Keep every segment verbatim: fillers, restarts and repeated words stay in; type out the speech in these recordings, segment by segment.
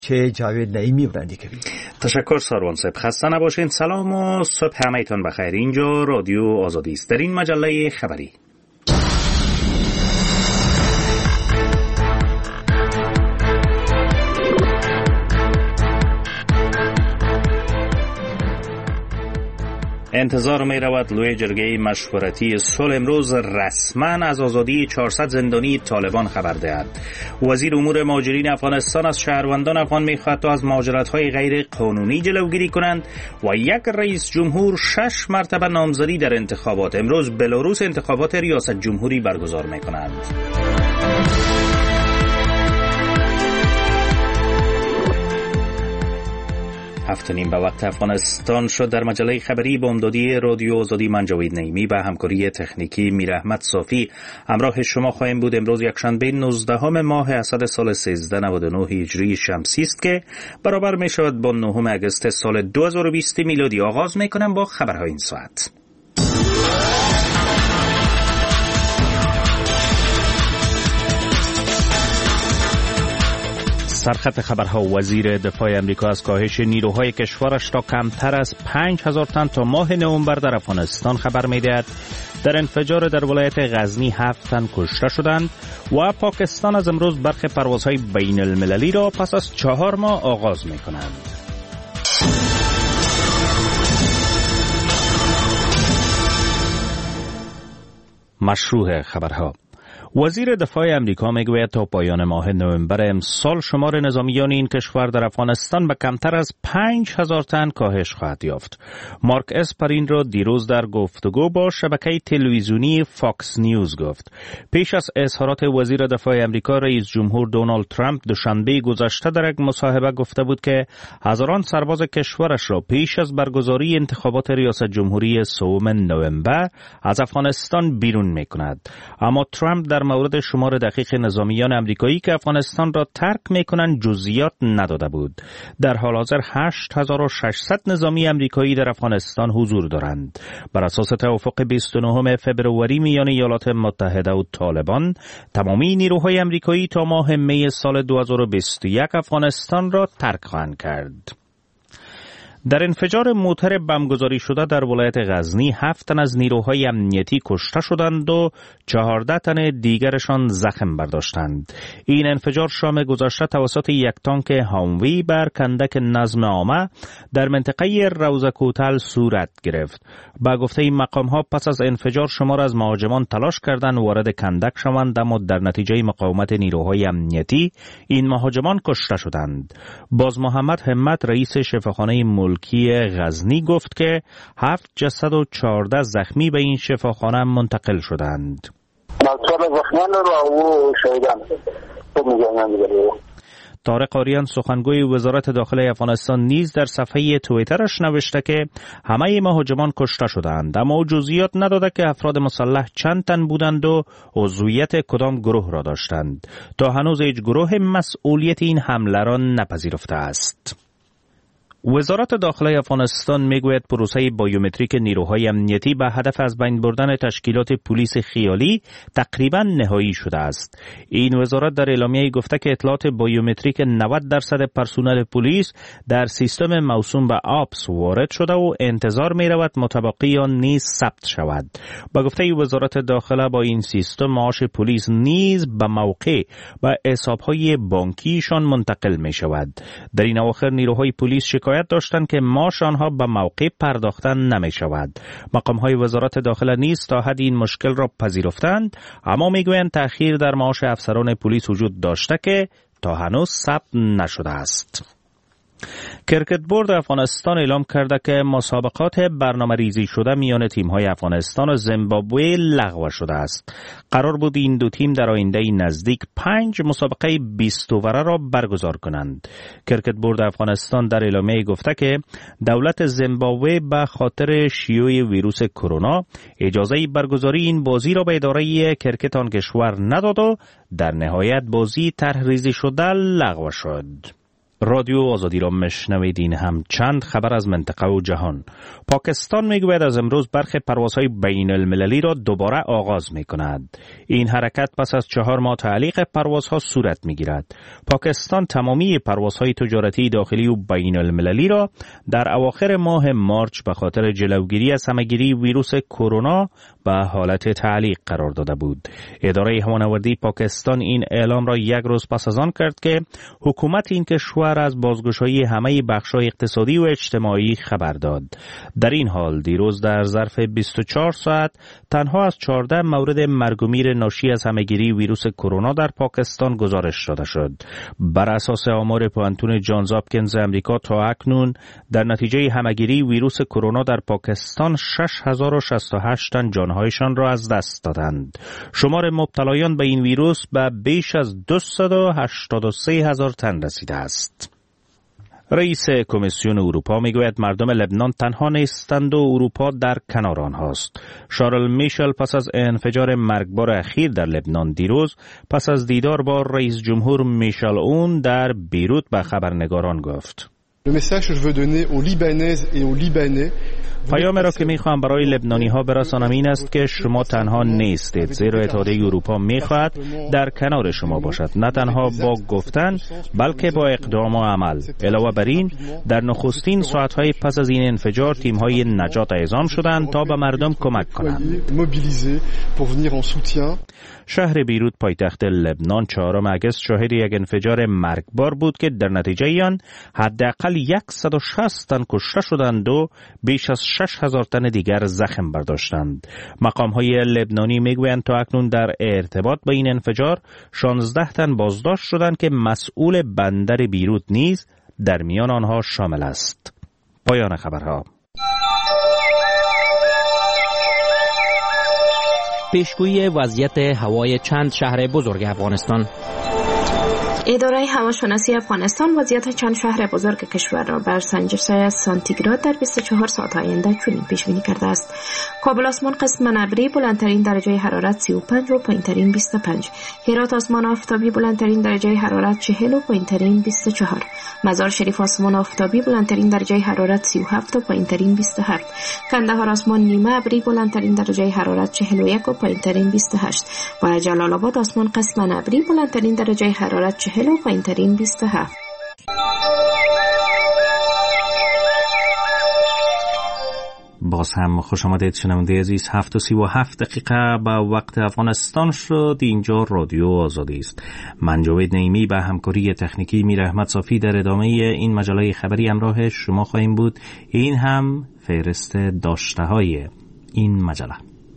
چه جاوید نعیمی برندی کردی. تشکر ساروان صاحب، خسته نباشین. سلام و صبح همه‌تون بخیر. اینجا رادیو آزادی است. در این مجله خبری انتظار می رود لوی جرگه مشورتی صلح امروز رسما از آزادی چهارصد زندانی طالبان خبر دهد. وزیر امور مهاجرین افغانستان از شهروندان افغان می خواهد تا از مهاجرت‌های غیر قانونی جلوگیری کنند و یک رئیس جمهور شش مرتبه نامزدی در انتخابات. امروز بلاروس انتخابات ریاست جمهوری برگزار می کند. هفت نیم به وقت افغانستان شد. در مجله خبری با امدادی رادیو آزادی من جاوید نعیمی و همکاری تکنیکی میر احمد صافی همراه شما خواهیم بود. امروز یکشنبه نوزدهم ماه اسد سال سیزده نود و نه هجری شمسی است که برابر می شود با نهم اگست سال دو هزار و بیست میلادی. آغاز می کنم با خبرهای این ساعت. سرخط خبرها: وزیر دفاع امریکا از کاهش نیروهای کشورش تا کمتر از پنج هزار تن تا ماه نوامبر در افغانستان خبر می‌دهد. در انفجار در ولایت غزنی هفت تن کشته شدند و پاکستان از امروز برخی پروازهای بین المللی را پس از چهار ماه آغاز می‌کند. مشروع خبرها: وزیر دفاع امریکا میگوید تا پایان ماه نوامبر امسال شمار نظامیان این کشور در افغانستان به کمتر از پنج هزار تن کاهش خواهد یافت. مارک اسپرین را دیروز در گفتگو با شبکه تلویزیونی فاکس نیوز گفت. پیش از اظهارات وزیر دفاع امریکا، رئیس جمهور دونالد ترامپ دوشنبه گذشته در یک مصاحبه گفته بود که هزاران سرباز کشورش را پیش از برگزاری انتخابات ریاست جمهوری سوم نوامبر از افغانستان بیرون میکند. اما ترامپ در مورد شمار دقیق نظامیان امریکایی که افغانستان را ترک میکنند جزئیات نداده بود. در حال حاضر هشت هزار و ششصد نظامی امریکایی در افغانستان حضور دارند. بر اساس توافق بیست و نهم فوریه میان ایالات متحده و طالبان، تمامی نیروهای امریکایی تا ماه می سال دو هزار و بیست و یک افغانستان را ترک خواهند کرد. در انفجار موتر بمبگذاری شده در ولایت غزنی هفت تن از نیروهای امنیتی کشته شدند و چهارده تن دیگرشان زخم برداشتند. این انفجار شام گذشته توسط یک تانک هاموی بر کندک نظم عامه در منطقه روضه کوتل صورت گرفت. با گفته این مقام‌ها پس از انفجار شمار از مهاجمان تلاش کردند وارد کندک شوند، اما در نتیجه مقاومت نیروهای امنیتی این مهاجمان کشته شدند. باز محمد همت رئیس شفاخانه ملکی غزنی گفت که هفت جسد و چهارده زخمی به این شفاخانه منتقل شدند. طارق آریان سخنگوی وزارت داخله افغانستان نیز در صفحه توییترش نوشته که همه مهاجمان کشته شدند، اما جزئیات نداده که افراد مسلح چند تن بودند و عضویت کدام گروه را داشتند. تا هنوز هیچ گروه مسئولیت این حمله را نپذیرفته است. وزارت داخله افغانستان میگوید پروسه بایومتریک نیروهای امنیتی به هدف از بین بردن تشکیلات پلیس خیالی تقریبا نهایی شده است. این وزارت در اعلامیه گفته که اطلاعات بایومتریک نود درصد پرسنل پلیس در سیستم موسوم به آپس وارد شده و انتظار می رود متبقی آن نیز ثبت شود. با گفته وزارت داخله با این سیستم معاش پلیس نیز به موقع به حسابهای بانکیشان منتقل می شود. در این اواخر نیروهای پلیس شکایت داشتند که معاش آنها به موقع پرداختن نمی شود. مقام‌های وزارت داخله نیز تا حد این مشکل را پذیرفتند، اما میگویند تأخیر در معاش افسران پلیس وجود داشته که تا هنوز ثبت نشده است. کرکت بورد افغانستان اعلام کرده که مسابقات برنامه ریزی شده میان تیم‌های افغانستان و زیمبابوه لغو شده است. قرار بود این دو تیم در آینده نزدیک پنج مسابقه بیست اووره را برگزار کنند. کرکت بورد افغانستان در اعلامیه گفته که دولت زیمبابوه به خاطر شیوع ویروس کرونا اجازه برگزاری این بازی را به اداره کرکت آن کشور نداد و در نهایت بازی طرح ریزی شده لغو شد. رادیو آزادی را مشنویدین. هم چند خبر از منطقه و جهان. پاکستان میگوید از امروز برخی پروازهای بین المللی را دوباره آغاز می کند. این حرکت پس از چهار ماه تعلیق پروازها صورت می گیرد. پاکستان تمامی پروازهای تجارتی داخلی و بین المللی را در اواخر ماه مارچ به خاطر جلوگیری از همهگیری ویروس کرونا به حالت تعلیق قرار داده بود. اداره هوانوردی پاکستان این اعلام را یک روز پس از آن کرد که حکومت این کشور از بازگشایی همه بخش‌های اقتصادی و اجتماعی خبر داد. در این حال دیروز در ظرف بیست و چهار ساعت تنها از چهارده مورد مرگ و میر ناشی از همهگیری ویروس کرونا در پاکستان گزارش داده شد. بر اساس آمار پوانتون جانز هاپکینز امریکا تا اکنون در نتیجه همهگیری ویروس کرونا در پاکستان شش هزار و شصت و هشت تن جانهایشان را از دست دادند. شمار مبتلایان به این ویروس به بیش از دویست و هشتاد و سه هزار تن رسیده است. رئیس کمیسیون اروپا میگوید مردم لبنان تنها نیستند و اروپا در کنار آنهاست. شارل میشل پس از انفجار مرگبار اخیر در لبنان دیروز پس از دیدار با رئیس جمهور میشل اون در بیروت به خبرنگاران گفت: پیام را که میخواهم برای لبنانی ها برسانم این است که شما تنها نیستید، زیرا اتحادیه اروپا میخواهد در کنار شما باشد، نه تنها با گفتن بلکه با اقدام و عمل. علاوه بر این در نخستین ساعتهای پس از این انفجار تیم‌های نجات اعزام شدند تا به مردم کمک کنند. شهر بیروت پایتخت لبنان چهارم اگست شاهد یک انفجار مرگبار بود که در نتیجه آن حداقل صد و شصت تن کشته شدند و بیش از شش هزار تن دیگر زخم برداشتند. مقام‌های لبنانی میگویند تا اکنون در ارتباط با این انفجار شانزده تن بازداشت شدند که مسئول بندر بیروت نیز در میان آنها شامل است. پایان خبرها. پیشگویی وضعیت هوای چند شهر بزرگ افغانستان. اداره هواشناسی افغانستان وضعیت چند شهر بزرگ کشور را بر سنجش سانتیگراد در بیست و چهار ساعت آینده چنین پیش بینی کرده است: کابل آسمان قسم ابری بلندترین درجه حرارت سی و پنج و پایینترین بیست و پنج، هرات آسمان آفتابی بلندترین درجه حرارت چهل و پایینترین بیست و چهار، مزار شریف آسمان آفتابی بلندترین درجه حرارت سی و هفت و پایینترین بیست و هفت، کندهار آسمان نیمه ابری بلندترین درجه حرارت چهل و یک و پایینترین بیست و هشت و جلال آباد آسمان قسم ابری بلندترین درجه حرارت چهل و پایینترین بیست و هفت. باز هم خوش آمدید شنونده عزیز. هفت و سی و هفت دقیقه به وقت افغانستان شد. اینجا رادیو آزادی است. من جاوید نعیمی به همکاری تکنیکی میر احمد صافی در ادامه این مجله خبری همراه شما خواهیم بود. این هم فهرست داشته های این مجله.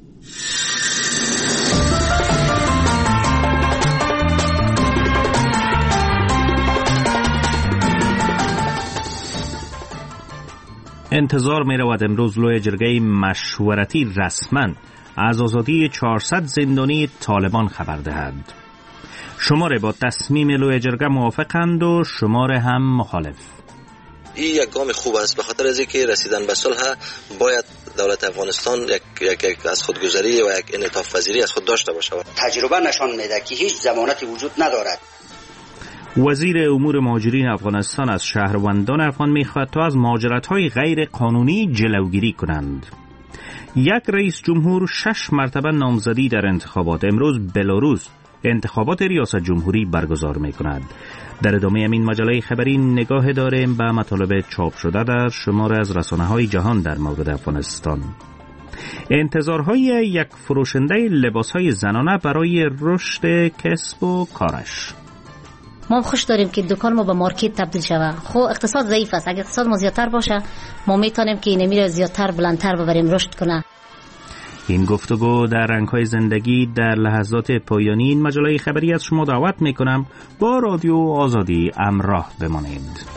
انتظار می رود امروز لوی جرگه مشورتی رسما از آزادی چهارصد زندانی طالبان خبر دهد. شماره با تصمیم لوی جرگه موافقند و شماره هم مخالف. این یک گام خوب است، به خاطر از اینکه رسیدن به صلح باید دولت افغانستان یک, یک, یک از خودگذری و یک انعطاف پذیری از خود داشته باشد. تجربه نشان میده که هیچ ضمانتی وجود ندارد. وزیر امور مهاجرین افغانستان از شهروندان افغان می‌خواهد تا از مهاجرت‌های غیر قانونی جلوگیری کنند. یک رئیس جمهور شش مرتبه نامزدی در انتخابات. امروز بلاروس انتخابات ریاست جمهوری برگزار می‌کند. در ادامه این مجله خبری نگاه داریم به مطالب چاپ شده در شمار از رسانه‌های جهان در مورد افغانستان. انتظارهای یک فروشنده لباس‌های زنانه برای رشد کسب و کارش. ما خوش داریم که دکان ما به مارکت تبدیل شود. خب اقتصاد ضعیف است، اگه اقتصاد ما زیادتر باشه ما میتونیم که اینمی رو زیادتر بلندتر ببریم رشد کنه. این گفتگو در رنگ‌های زندگی در لحظات پایانی این مجله خبری از شما دعوت میکنم با رادیو آزادی همراه بمانید.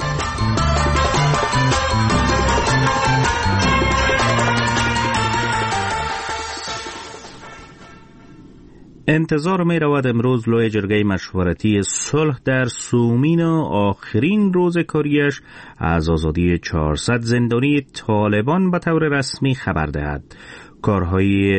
انتظار می رود امروز لوی جرگه مشورتی صلح در سومین و آخرین روز کاریش از آزادی چهارصد زندانی طالبان به طور رسمی خبر دهد. کارهای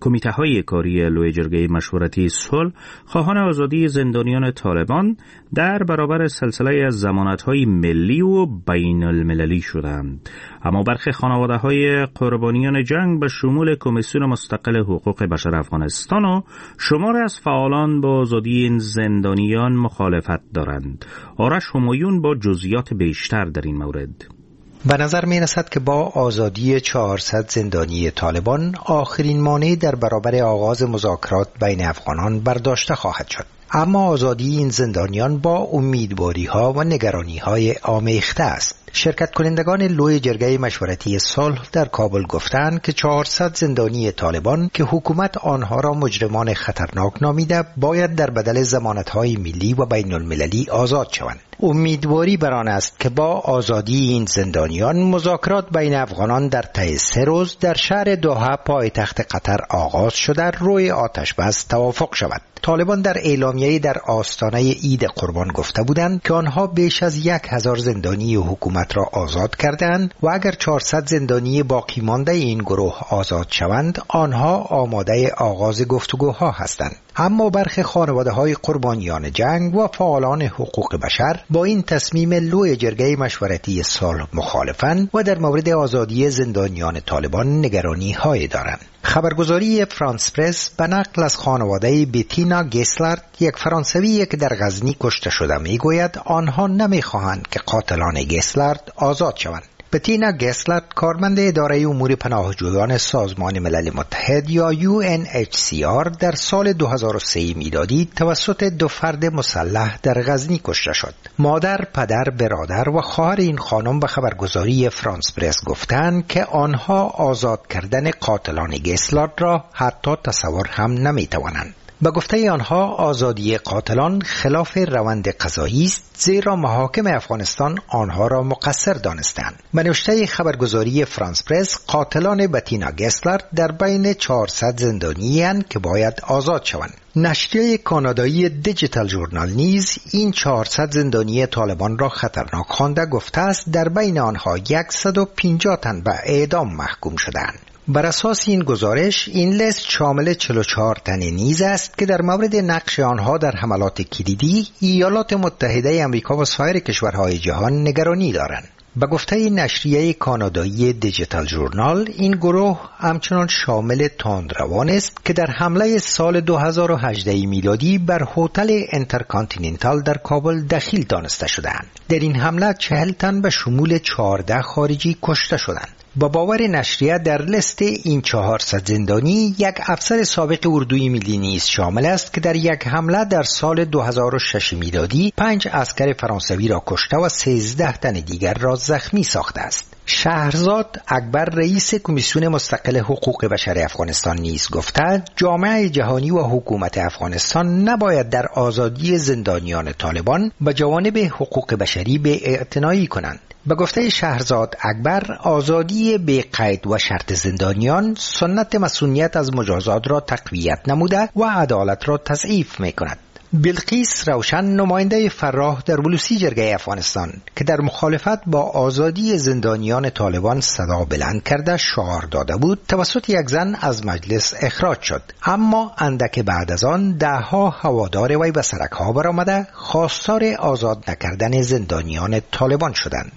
کمیته های کاری لوی جرگه مشورتی صلح خواهان آزادی زندانیان طالبان در برابر سلسله از ضمانت های ملی و بین المللی شدند. اما برخی خانواده های قربانیان جنگ به شمول کمیسیون مستقل حقوق بشر افغانستان و شمار از فعالان با آزادی این زندانیان مخالفت دارند. آرش همایون با جزئیات بیشتر در این مورد. به نظر می رسد که با آزادی چهارصد زندانی طالبان آخرین مانع در برابر آغاز مذاکرات بین افغانان برداشته خواهد شد. اما آزادی این زندانیان با امیدواری ها و نگرانی های آمیخته است. شرکت کنندگان لوی جرگه مشورتی صلح در کابل گفتند که چهارصد زندانی طالبان که حکومت آنها را مجرمان خطرناک نامیده باید در بدل ضمانت‌های ملی و بین المللی آزاد شوند. امیدواری بر آن است که با آزادی این زندانیان مذاکرات بین افغانان در طی سه روز در شهر دوحه پایتخت قطر آغاز شده روی آتش بس توافق شود. طالبان در اعلامیه‌ای در آستانه عید قربان گفته بودند که آنها بیش از یک هزار زندانی حکومت را آزاد کردند و اگر چهارصد زندانی باقی مانده این گروه آزاد شوند آنها آماده آغاز گفتگوها هستند. اما برخی خانواده‌های قربانیان جنگ و فعالان حقوق بشر با این تصمیم لوی جرگه مشورتی صلح مخالفند و در مورد آزادی زندانیان طالبان نگرانی‌هایی دارند. خبرگزاری فرانس پرس به نقل از خانواده بتینا گسلارد، یک فرانسوی که در غزنی کشته شده، میگوید آنها نمیخواهند که قاتلان گسلارد آزاد شوند. بتینا گسلارد کارمند اداره امور پناهجویان سازمان ملل متحد یا یو ان اچ سی آر در سال دو هزار و سه میلادی توسط دو فرد مسلح در غزنی کشته شد. مادر، پدر، برادر و خواهر این خانم به خبرگزاری فرانس پرس گفتند که آنها آزاد کردن قاتلان گسلارد را حتی تصور هم نمیتوانند. به گفته آنها آزادی قاتلان خلاف روند قضایی است، زیرا محاکم افغانستان آنها را مقصر دانستند. به نوشته خبرگزاری فرانس پرس، قاتلان بتینا گسلارد در بین چهارصد زندانی اند که باید آزاد شوند. نشریه کانادایی دیجیتال ژورنال نیز این چهارصد زندانی طالبان را خطرناک خوانده گفته است در بین آنها صد و پنجاه تن به اعدام محکوم شدند. بر اساس این گزارش این لیست شامل چهل و چهار تن نیز است که در مورد نقش آنها در حملات کلیدی ایالات متحده آمریکا و سایر کشورهای جهان نگرانی دارند. به گفته نشریه کانادایی دیجیتال ژورنال، این گروه همچنان شامل تندروان است که در حمله سال دو هزار و هجده میلادی بر هتل انترکانتیننتال در کابل دخیل دانسته شدند. در این حمله چهل تن به شمول چهارده خارجی کشته شدند. با باور نشریه در لیست این چهارصد زندانی یک افسر سابق اردوی ملی نیز شامل است که در یک حمله در سال دو هزار و شش میلادی پنج عسکر فرانسوی را کشته و سیزده تن دیگر را زخمی ساخته است. شهرزاد اکبر، رئیس کمیسیون مستقل حقوق بشر افغانستان نیز گفته جامعه جهانی و حکومت افغانستان نباید در آزادی زندانیان طالبان به جوانب حقوق بشری بی‌اعتنایی کنند. به گفته شهرزاد اکبر، آزادی بی قید و شرط زندانیان سنت مسئولیت از مجازات را تقویت نموده و عدالت را تضعیف می کند. بلقیس روشن، نماینده فراه در ولوسی جرگه افغانستان که در مخالفت با آزادی زندانیان طالبان صدا بلند کرده شعار داده بود، توسط یک زن از مجلس اخراج شد، اما اندک بعد از آن دهها هوادار وی به سرک‌ها برآمده خواستار آزاد نکردن زندانیان طالبان شدند.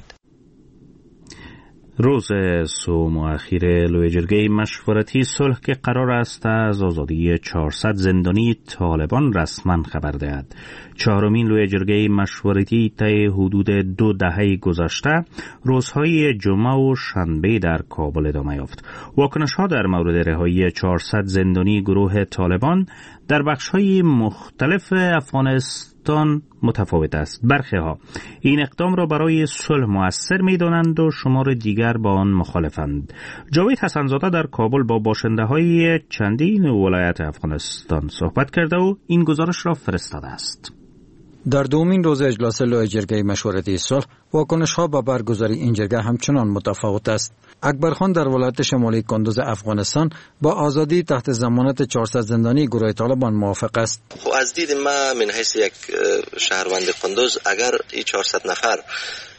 روز سوم و اخیر لوی جرگه مشورتی صلح که قرار است از آزادی چهارصد زندانی طالبان رسما خبر دهد. چهارمین لوی جرگه مشورتی طی حدود دو دهه گذشته روزهای جمعه و شنبه در کابل ادامه یافت. واکنش‌ها در مورد رهایی چهارصد زندانی گروه طالبان در بخش‌های مختلف افغانستان متفاوت است. برخی ها این اقدام را برای صلح مؤثر می‌دانند و شمار دیگر با آن مخالفند. جاوید حسن‌زاده در کابل با باشنده‌های چندین ولایت افغانستان صحبت کرده و این گزارش را فرستاده است. در دومین روز اجلاس لوی جرگه مشورتی صلح واکنش‌ها به برگزاری این جرگه همچنان متفاوت است. اکبرخان در ولایت شمالی کندوز افغانستان با آزادی تحت ضمانت چهارصد زندانی گروه طالبان موافق است. خب از دید ما من حیث یک شهروند کندوز اگر این چهارصد نفر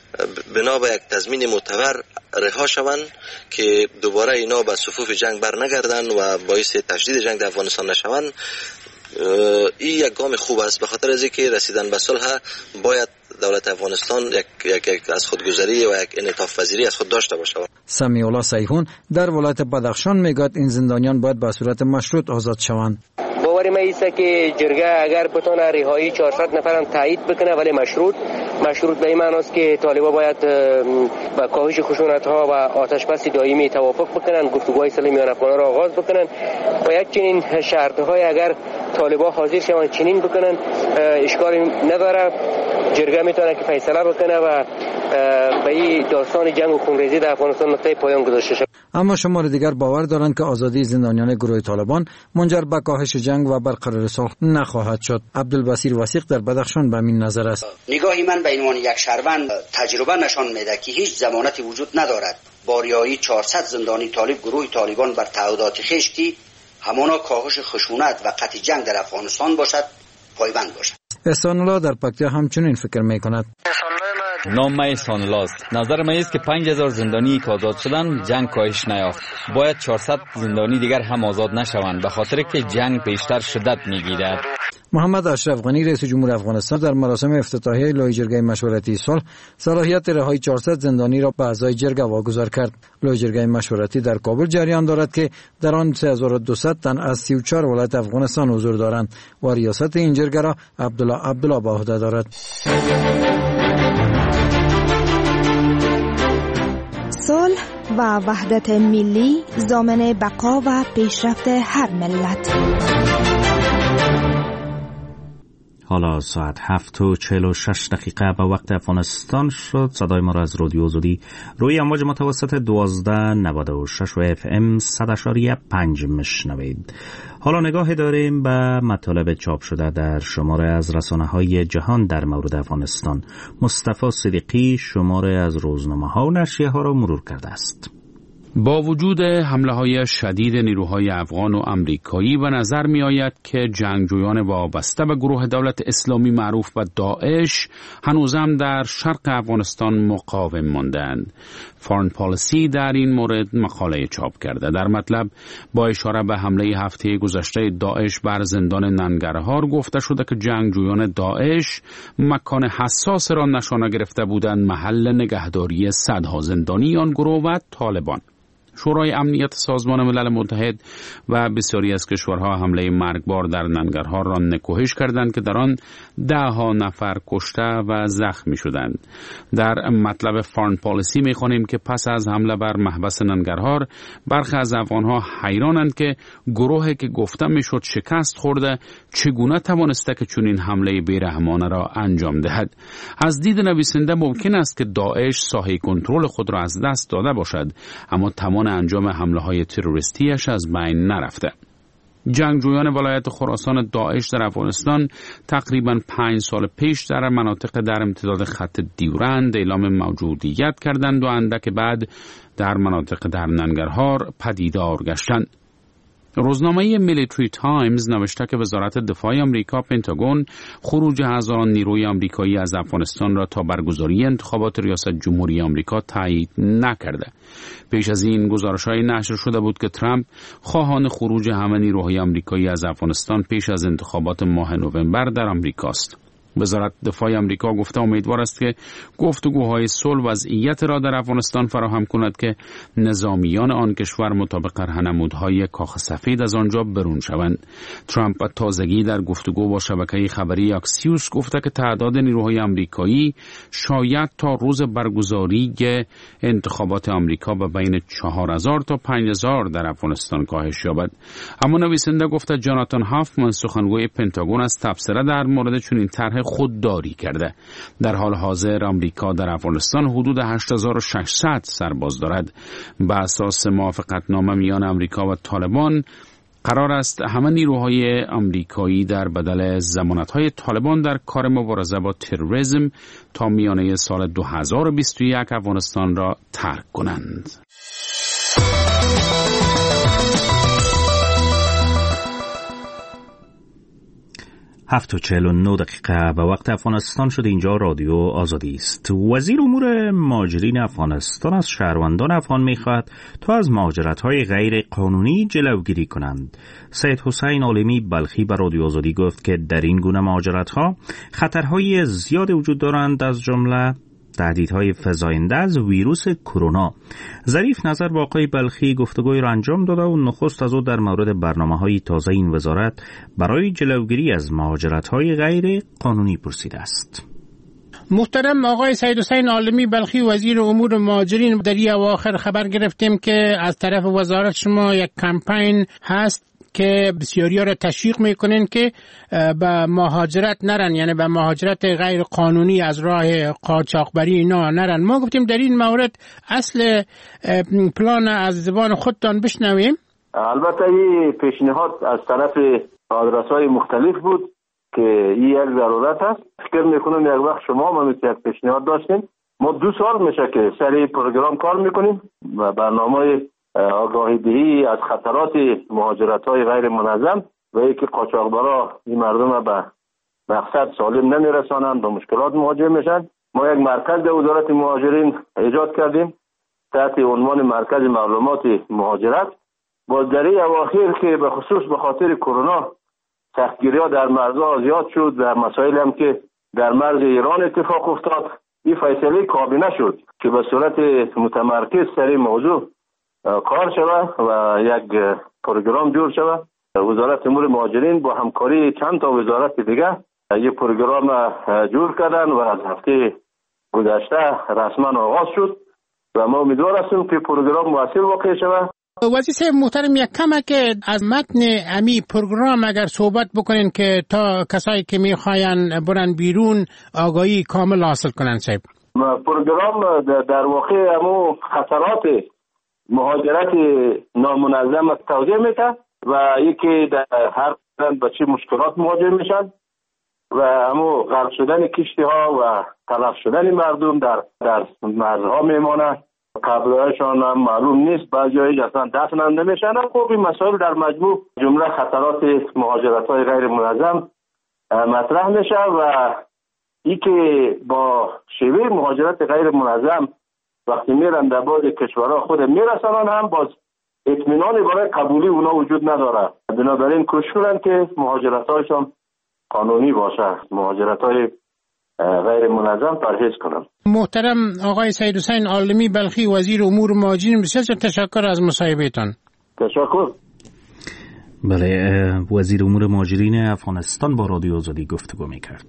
بنا به یک تضمین معتبر رها شوند که دوباره اینا به صفوف جنگ بر نگردن و باعث تشدید جنگ در افغانستان نشوند. این یک گام خوب است، به خاطر از اینکه رسیدن به صلح باید دولت افغانستان یک, یک, یک از خودگذری و یک انعطاف پذیری از خود داشته باشه. سمیع الله سیحون در ولایت بدخشان میگوید این زندانیان باید به صورت مشروط آزاد شوند. باور ما ایست که جرگه اگر بتونه رهایی چهارصد نفرم تایید بکنه ولی مشروط مشروط به این معنی است که طالبان باید با کاهش خشونت ها و آتش بس دائمی توافق بکنن، گفتگوهای صلح میان افغانان را آغاز بکنن و یک چنین شرط های اگر طالبان حاضر شوند چنین بکنن اشکالی نداره. جرگه میتونه که فیصله بکنه و به این داستان جنگ و خونریزی در افغانستان نقطه پایان گذاشته شود. اما شمار دیگر باور دارند که آزادی زندانیان گروه طالبان منجر به کاهش جنگ و برقراری صلح نخواهد شد. عبدالبصیر وثیق در بدخشان به این نظر است. نگاهی من به عنوان یک شهروند تجربه نشان میده که هیچ ضمانتی وجود ندارد با رهایی چهارصد زندانی طالب گروه طالبان بر تعهدات خویش که همانا کاهش خشونت و قطع جنگ در افغانستان باشد پایبند باشد. احسان الله در پکتیا همچنین فکر میکند. نام ما احسان الله است. نظر من است که پنج هزار زندانی که آزاد شدن جنگ کاهش نیافت. باید چهارصد زندانی دیگر هم آزاد نشوند به خاطر که جنگ بیشتر شدت میگیرد. محمد اشرف غنی رئیس جمهور افغانستان در مراسم افتتاحیه لایحه جرگه مشورتی صلح صلاحیت رهایی چهارصد زندانی را به اعضای جرگه واگذار کرد. لایحه جرگه مشورتی در کابل جریان دارد که در آن سه هزار و دویست تن از سی و چهار ولایت افغانستان حضور دارند و ریاست این جرگه را عبدالله عبدالله به عهده دارد. صلح و وحدت ملی ضامن بقا و پیشرفت هر ملت. حالا ساعت هفت و چهل و شش دقیقه به وقت افغانستان شد. صدای ما را از رادیو آزادی روی امواج متوسط دوازده نود و شش و اف ام صد اشاریه پنج میشنوید. حالا نگاه داریم به مطالب چاپ شده در شماره از رسانه‌های جهان در مورد افغانستان. مصطفی صدیقی شماره از روزنامه‌ها و نشریه‌ها را مرور کرده است. با وجود حمله‌های شدید نیروهای افغان و امریکایی به نظر می‌آید که جنگجویان وابسته به گروه دولت اسلامی معروف به داعش هنوزم در شرق افغانستان مقاوم ماندند. فارن پالیسی در این مورد مقاله چاپ کرده. در مطلب با اشاره به حمله هفته گذشته داعش بر زندان ننگرهار گفته شده که جنگجویان داعش مکان حساس را نشانه گرفته بودند محل نگهداری صدها زندانی آن گروه و طالبان. شورای امنیت سازمان ملل متحد و بسیاری از کشورها حمله مرگبار در ننگرهار را نکوهش کردند که در آن ده ها نفر کشته و زخمی شدند. در مطلب فارن پالیسی می‌خوانیم که پس از حمله بر محبس ننگرهار برخی از افغانها حیرانند که گروهی که گفته میشد شکست خورده چگونه توانسته که چنین حمله بیرحمانه را انجام دهد. از دید نویسنده ممکن است که داعش ساحه کنترل خود را از دست داده باشد، اما تمام انجام حمله های تروریستیش از بین نرفته. جنگجویان ولایت خراسان داعش در افغانستان تقریباً پنج سال پیش در مناطق در امتداد خط دیورند اعلام موجودیت کردند و اندک بعد در مناطق در ننگرهار پدیدار گشتند. روزنامه میلیتری تایمز نوشته که وزارت دفاع آمریکا پنتاگون خروج هزاران نیروی آمریکایی از افغانستان را تا برگزاری انتخابات ریاست جمهوری آمریکا تایید نکرده. پیش از این گزارش‌های نشر شده بود که ترامپ خواهان خروج همه نیروهای آمریکایی از افغانستان پیش از انتخابات ماه نوامبر در آمریکاست. وزارت دفاع آمریکا گفته امیدوار است که گفتگوهای صلح وضعیت را در افغانستان فراهم کند که نظامیان آن کشور مطابق راهنمودهای کاخ سفید از آنجا برون شوند. ترامپ تازگی در گفتگو با شبکه خبری اکسیوس گفته که تعداد نیروهای آمریکایی شاید تا روز برگزاری انتخابات آمریکا به بین چهار هزار تا پنج هزار در افغانستان کاهش یابد. اما نویسنده گفته جاناتان هافمن سخنگوی پنتاگون از تبصره در مورد چنین طرح خودداری کرده. در حال حاضر آمریکا در افغانستان حدود هشت هزار و ششصد سرباز دارد. به اساس موافقتنامه میان آمریکا و طالبان قرار است همه نیروهای آمریکایی در بدل ضمانت‌های طالبان در کار مبارزه با تروریسم تا میانه سال دو هزار و بیست و یک افغانستان را ترک کنند. هفت و چهل و نه دقیقه به وقت افغانستان شد. اینجا رادیو آزادی است. وزیر امور مهاجرین افغانستان از شهروندان افغان می‌خواهد تا از مهاجرت‌های غیر قانونی جلوگیری کنند. سید حسین عالمی بلخی به رادیو آزادی گفت که در این گونه مهاجرت‌ها خطرهای زیاد وجود دارند، از جمله تهدیدهای فزاینده از ویروس کرونا. ظریف نظر با آقای بلخی گفتگوی را انجام داده و نخست از او در مورد برنامه‌های تازه این وزارت برای جلوگیری از مهاجرت‌های غیر قانونی پرسیده است. محترم آقای سید حسین عالمی بلخی وزیر امور مهاجرین، در این اواخر خبر گرفتیم که از طرف وزارت شما یک کمپین هست که بسیاری ها را تشویق میکنین که به مهاجرت نرن، یعنی به مهاجرت غیر قانونی از راه قاچاقبری اینا نرن. ما گفتیم در این مورد اصل پلان از زبان خودتان بشنویم. البته این پیشنهاد از طرف آدرس‌های مختلف بود که این یک ضرورت است. فکر میکنم یک وقت شما ما مثل یک پیشنهاد داشتیم. ما دو سال میشه که سر پروگرام کار میکنیم و برنامه آگاهی دهی از خطرات مهاجرت‌های غیر منظم و اینکه قاچاقبرا این مردم به مقصد سالم نمیرسانند و مشکلات مواجه میشن. ما یک مرکز در وزارت مهاجرین ایجاد کردیم تحت عنوان مرکز معلومات مهاجرت. باز در این اواخر که به خصوص به خاطر کرونا سختگیری‌ها در مرزها زیاد شد و مسائل هم که در مرز ایران اتفاق افتاد، این فیصله کابینه شد که به صورت متمرکز سر این موضوع کار شود و یک پروگرام جور شود. وزارت امور مهاجرین با همکاری چند تا وزارت دیگه یک پروگرام جور کردن و از هفته گذشته رسما آغاز شد و ما امیدوار هستیم که پروگرام موثر واقع شود. وزیر محترم یک کمه که از متن امی پروگرام اگر صحبت بکنین که تا کسایی که میخواین برن بیرون آگاهی کامل حاصل کنن. صاحب پروگرام در واقع همو خطرات مهاجرت نامنظم توضیح میده و یکی در هر قدم به چه مشکلات مواجه میشن و همو غرق شدن کشتی ها و تلف شدن مردم در در مرزها میمانه. قبلهایشان هم معلوم نیست، بعضی اصلا دفن هم نمیشن. خب این مسائل در مجموع جمله خطرات مهاجرت های غیر منظم مطرح میشه و ای که با شیوه مهاجرت غیر منظم وقتی میرن در بعض کشورها خود میرسانن هم باز اطمینانی برای قبولی اونا وجود نداره. بنابراین کوشش کنن که مهاجرت‌هایشان قانونی باشه، مهاجرت‌های غیر منظم پرهیز کنن. محترم آقای سید حسین عالمی بلخی وزیر امور مهاجرین، بسیار تشکر از مصاحبهتان. تشکر. بله، وزیر امور مهاجرین افغانستان با رادیو آزادی گفتگو می‌کرد.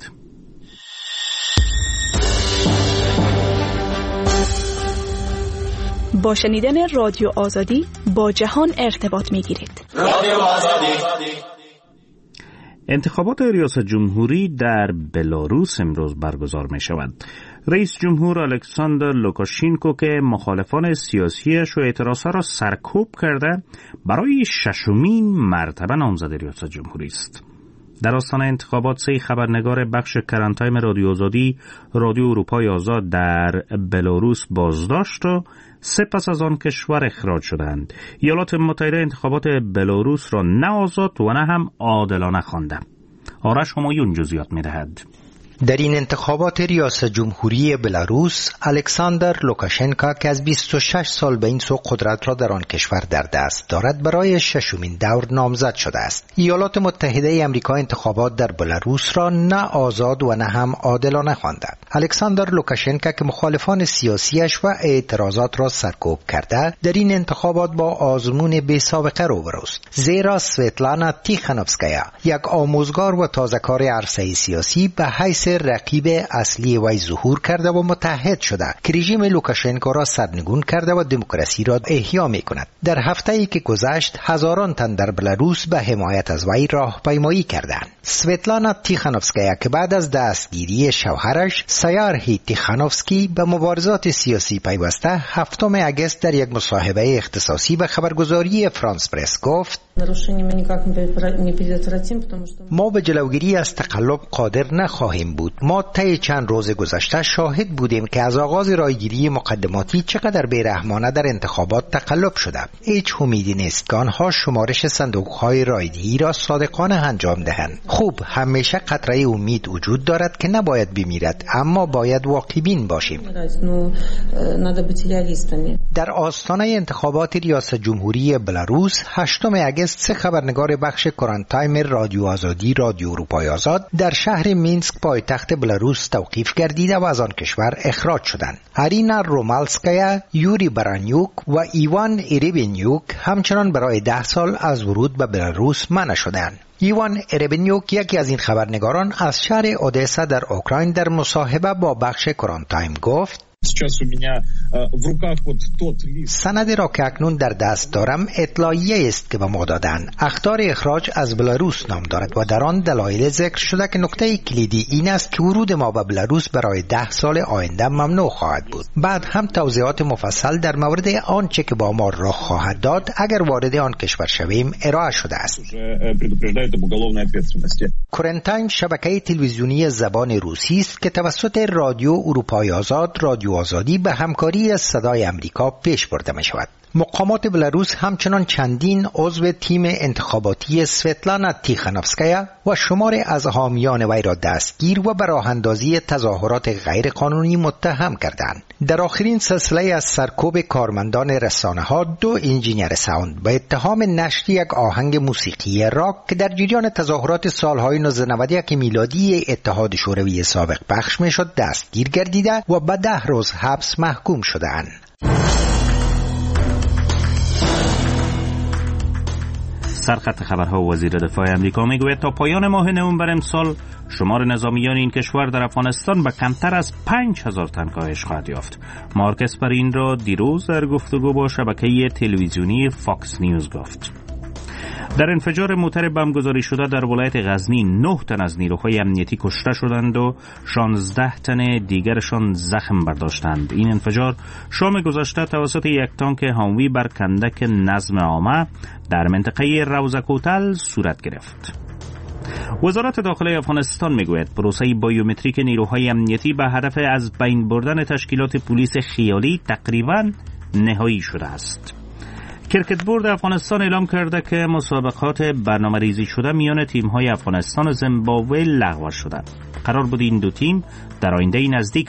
با شنیدن رادیو آزادی با جهان ارتباط می‌گیرید. رادیو آزادی. انتخابات ریاست جمهوری در بلاروس امروز برگزار می شود. رئیس جمهور الکساندر لوکاشینکو که مخالفان سیاسیش و اعتراضها را سرکوب کرده برای ششمین مرتبه نامزد ریاست جمهوری است. در آستانه انتخابات سه خبرنگار بخش کرنتایم رادیو آزادی رادیو اروپای آزاد در بلاروس بازداشت و سه پس از آن کشور اخراج شدند. ایالات متحده انتخابات بلاروس را نه آزاد و نه هم عادلانه خوانده. آرش همایون جزئیات می‌دهد. در این انتخابات ریاست جمهوری بلاروس، الکساندر لوکاشنکا که از بیست و شش سال به این سو قدرت را در آن کشور در دست دارد برای ششمین دور نامزد شده است. ایالات متحده آمریکا انتخابات در بلاروس را نه آزاد و نه هم عادلانه خوانده. الکساندر لوکاشنکا که مخالفان سیاسیش و اعتراضات را سرکوب کرده در این انتخابات با آزمون بی سابقه روبرو است، زیرا سویتلانا تیخانوفسکایا یک آموزگار و تازه‌کار عرصه سیاسی به حیث رقیب اصلی وی ظهور کرده و متحد شده که رژیم لوکاشنکو را سرنگون کرده و دموکراسی را احیا می کند. در هفته ای که گذشت هزاران تن در بلاروس به حمایت از وی راهپیمایی کردند. سویتلانا تیخانوفسکایا که بعد از دستگیری شوهرش سیارهی تیخانوفسکی به مبارزات سیاسی پیوسته هفتم اگست در یک مصاحبه اختصاصی به خبرگزاری فرانس پرس گفت: ما به جلوگیری از تقلب قادر نخواهیم بود. ما طی چند روز گذشته شاهد بودیم که از آغاز رایگیری مقدماتی چقدر بیرحمانه در انتخابات تقلب شده. هیچ امیدی نیست که آنها شمارش صندوق‌های رایدهی را صادقانه انجام دهند. خوب، همیشه قطره امید وجود دارد که نباید بمیرد، اما باید واقع بین باشیم. در آستانه انتخابات ریاست جمهوری بلاروس هشتم اگست سه خبرنگار بخش کرانتایم رادیو آزادی رادیو اروپای آزاد در شهر مینسک پایتخت بلاروس توقیف گردیده و از آن کشور اخراج شدند. ارینا رومالسکایا، یوری برانیوک و ایوان ایریبینیوک همچنان برای ده سال از ورود به بلاروس منع شدند. ایوان ایریبینیوک، یکی از این خبرنگاران، از شهر اودسا در اوکراین در مصاحبه با بخش کرانتایم گفت: سند را که اکنون در دست دارم اطلاعیه است که به ما دادند. اخطار اخراج از بلاروس نام دارد و در آن دلایل ذکر شده که نکته کلیدی این است که ورود ما به بلاروس برای ده سال آینده ممنوع خواهد بود. بعد هم توضیحات مفصل در مورد آنچه که با ما رخ خواهد داد اگر وارد آن کشور شویم ارائه شده است. کرانتایم شبکه تلویزیونی زبان روسی است که توسط رادیو اروپای آزاد رادیو آزادی به همکاری صدای امریکا پیش برده می شود. مقامات بلاروس همچنان چندین عضو تیم انتخاباتی سویتلانا تیخانوفسکایا و شمار از حامیان وی را دستگیر و به راه اندازی تظاهرات غیر قانونی متهم کردند. در آخرین سلسله از سرکوب کارمندان رسانه ها، دو انجینیر ساوند به اتهام نشر یک آهنگ موسیقی راک که در جریان تظاهرات سالهای نوزده یک میلادی اتحاد شوروی سابق پخش می شد دستگیر گردیده و به ده روز حبس محکوم شدند. سرخط خبرها وزیر دفاع امریکا میگوید تا پایان ماه نوامبر امسال شمار نظامیان این کشور در افغانستان به کمتر از پنج هزار تن کاهش خواهد یافت. مارک اسپرین را دیروز در گفتگو با شبکه تلویزیونی فاکس نیوز گفت. در انفجار موتر بم گذاری شده در ولایت غزنی نه تن از نیروهای امنیتی کشته شدند و شانزده تن دیگرشان زخم برداشتند. این انفجار شام گذشته توسط یک تانک هاموی بر کندک نظم عامه در منطقه روزکوتل صورت گرفت. وزارت داخلی افغانستان میگوید پروسه بایومتریک نیروهای امنیتی به هدف از بین بردن تشکیلات پلیس خیالی تقریباً نهایی شده است. کرکت بورد افغانستان اعلام کرده که مسابقات برنامه ریزی شده میان تیم‌های افغانستان و زیمبابوه لغو شده. قرار بود این دو تیم در آینده نزدیک